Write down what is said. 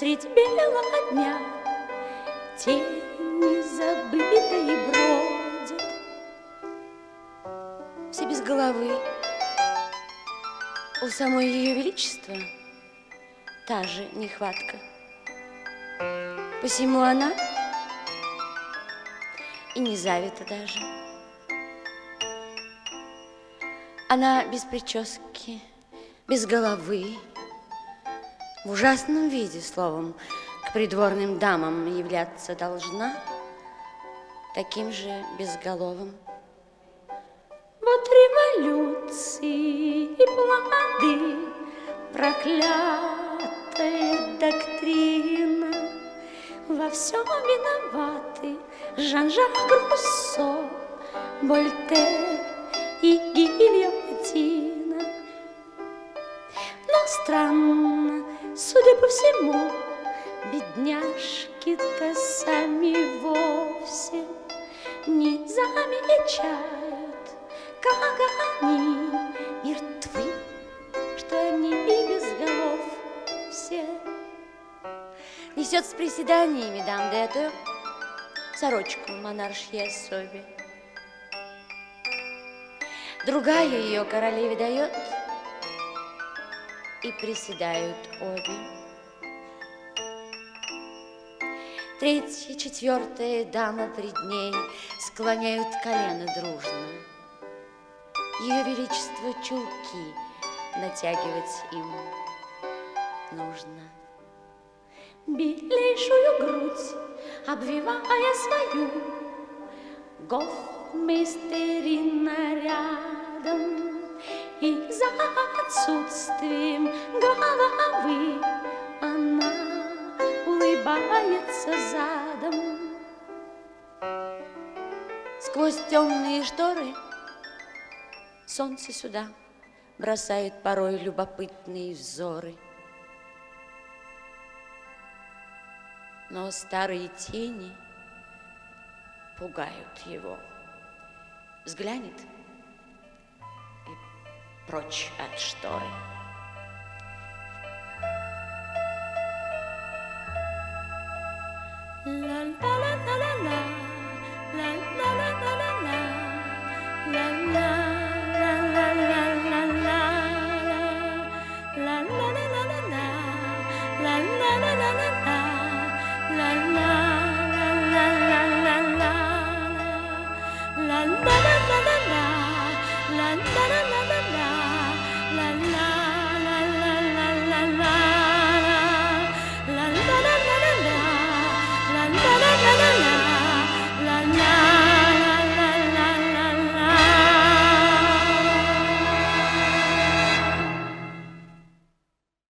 средь белого дня тени забытые бродят. Все без головы. У самой Ее Величества та же нехватка. Посему она и не завита даже. Она без прически, без головы, в ужасном виде, словом, к придворным дамам являться должна, таким же безголовым. Вот революции и плоды, проклятая доктрина, во всем виноваты Жан-Жак Руссо, Вольтер и Гильотина. Но странно, судя по всему, бедняжки-то сами вовсе не замечают, как они мертвы, что они и без голов все. Несет с приседаниями дам Дету сорочку монаршьей особе. Другая ее королеве дает, и приседают обе. Третья, четвертая дама пред ней склоняют колено дружно. Ее Величество чулки натягивать им нужно. Белейшую грудь обвивая свою, гофмейстерин нарядом, и за отсутствием головы она улыбается задом. Сквозь темные шторы солнце сюда бросает порой любопытные взоры. Но старые тени пугают его. Взглянет и прочь от шторы. La la la la la la la la la la